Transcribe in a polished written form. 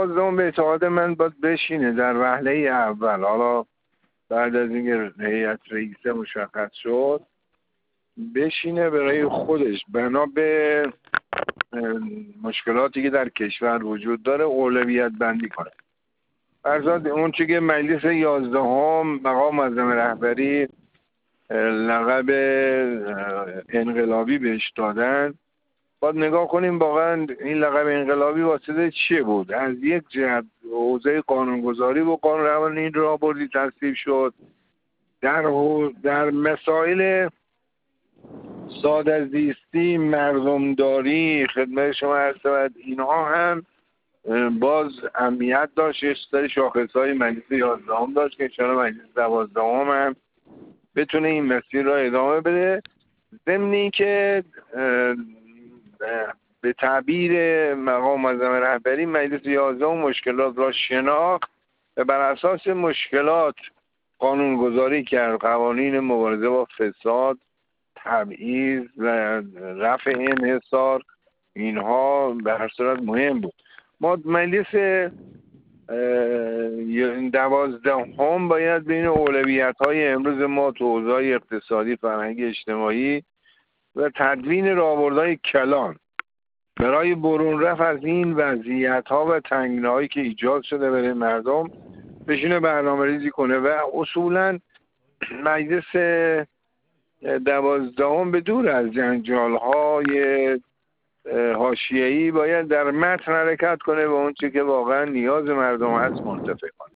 دوازدهم به اعتقاد من باید بشینه در وهله اول. حالا بعد از اینکه هیئت رئیسه مشخص شد بشینه برای خودش بنا به مشکلاتی که در کشور وجود داره اولویت بندی کنه. فرضاً اون چی که مجلس 11 مقام معظم رهبری لقب انقلابی بهش دادن، باید نگاه کنیم واقعا این لقب انقلابی واسطه چیه بود. از یک جهت حوزه قانونگذاری و قانون روانی راهبردی تصویب شد، در مسائل ساده زیستی، مردمداری، خدمت شما عرض شود، اینها هم باز اهمیت داشت. یه سری شاخصهای مجلس 11 داشت که انشاءالله مجلس 12 هم بتونه این مسیر را ادامه بده. ضمن که به تعبیر مقام معظم رهبری مجلس 11 مشکلات را شناخت و بر اساس مشکلات قانونگذاری کرد. قوانین مبارزه با فساد، تبعیض و رفع انحصار، اینها به هر صورت مهم بود. ما مجلس 12 باید بین اولویت‌های امروز ما تو حوزه‌های اقتصادی، فرهنگی، اجتماعی و تدوین راهبردهای کلان برای برون رفت از این وضعیت‌ها و تنگناهایی که ایجاد شده برای مردم بشینه برنامه‌ریزی کنه و اصولاً مجلس 12 به دور از جنجال‌های حاشیه‌ای باید در متن حرکت کنه و اون چیزی که واقعا نیاز مردم هست منتفع کنه.